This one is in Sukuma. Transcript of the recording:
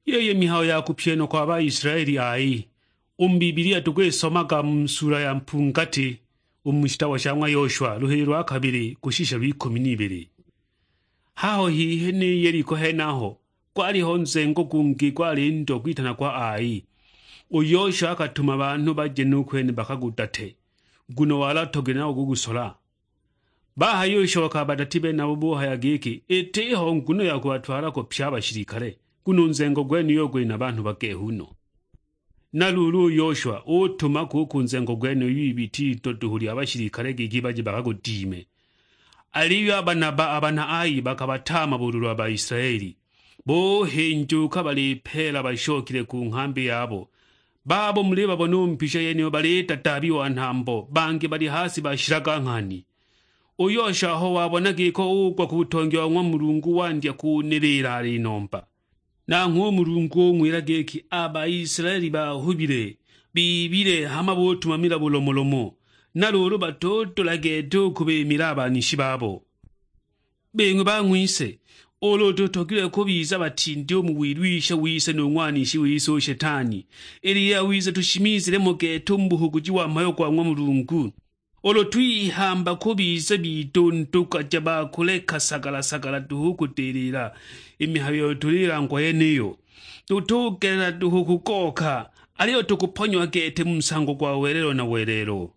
Yeye mihayo ya kupyeno kwa Abaisiraeli ayi Bibiliya tukwesomaga mu sura ya mpungati umustabo shamwa Yoshua ruhero rwa kabiri gushisha 12. Haho hihe ni Yeriko henaho kwariho nzengo gungi kwarindo kwitana kwa ayi. Yoshua akatuma abantu baje nukwene bakagudate guno waratogena gugusola. Baha Yoshua bakabadatibe nabo bohaya giki eteho nguno yakwatwara ko pyabashirikare guno nzengo gwene yogwe nabantu bagehuno. Nalulu Yoshua utuma kukunzengo gwene yibiti toduhuri abashirikare gigibaje bakagudime. Aliyo abana ayi bakabatama bululu Abaisiraeli. Bohenjuka balipela bashokire ku nkambi yabo. Babo mleba bonumpisha yene baleta tabi wa ntambo bangi bali hasi bashiraga nkani. Yoshua ho wabonage ko ugwa kubutongewa nwa Mulungu wandya kunirira ari nomba. Na Mulungu mwirageki Abaisiraeli bahubire bibire hama botumamira bulomolomo nalulu batotolage tukubemira abanishi babo. Bengwe bangwise olototogire ko biza batindi omuwirwisha wise n'omwanishi wiso shetani Eliya wize tushimizire mugeto mbuhuguji wa mayo kwa Mulungu olotwihamba ko biza bitontoka jaba kuleka sagala tuhukuterera imihayo tulira ngo yeneyo tutugera tuhukukoka aliyo tukuponywa gete msango kwa werero na werero.